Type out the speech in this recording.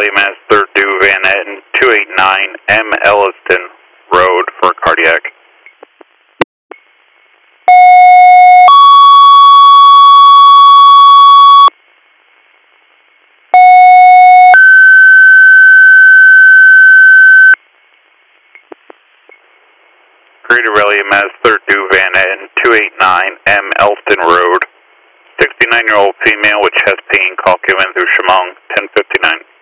EMS 3rd due Van Etten 289 M. Elliston Road for cardiac. Greater Rally EMS 3rd due Van Etten 289 M. Elliston Road. 69-year-old female with chest pain, call given through Chemung 1059.